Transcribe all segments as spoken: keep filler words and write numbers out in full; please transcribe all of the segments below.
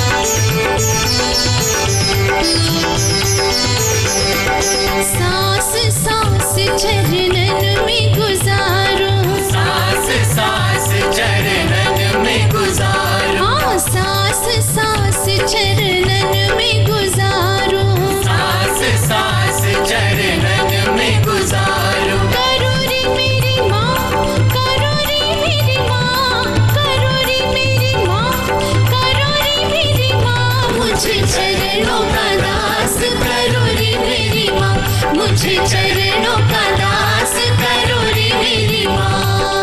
सांस सांस चरणन में गुजारूं, सांस सांस चरणन में गुजारूं, हाँ सांस सांस चरणन में गुजारूं, सांस सांस चरणन में गुजारूं। करो रे मेरी माँ, करो रे मेरी माँ, करो रे मेरी माँ, करो रे मेरी माँ, मुझे चरणों का दास करो रे मेरी माँ, मुझे चरणों का दास करो रे मेरी माँ।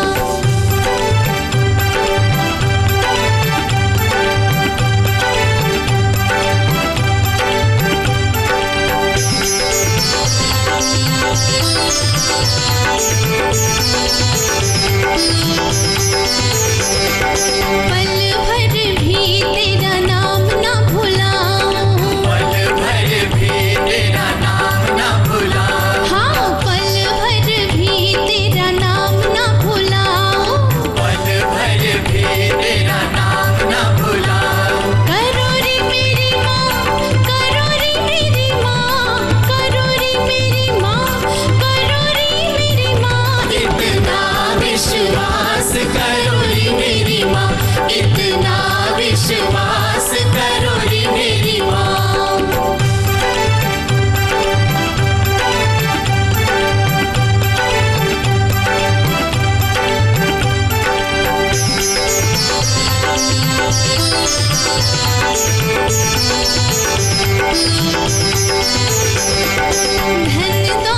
पल भर भी तेरा नाम ना भुलाऊं, पल भर भी तेरा नाम न भुलाऊं, हाँ पल भर भी तेरा नाम ना भुलाऊं, पल भर भी तेरा नाम न भुलाऊं। करो रे मेरी माँ, करो रे मेरी माँ, करो रे मेरी माँ, करो रे मेरी माँ, इतना विश्वास करो रे मेरी माँ, इतना विश्वास करो रे मेरी माँ। धन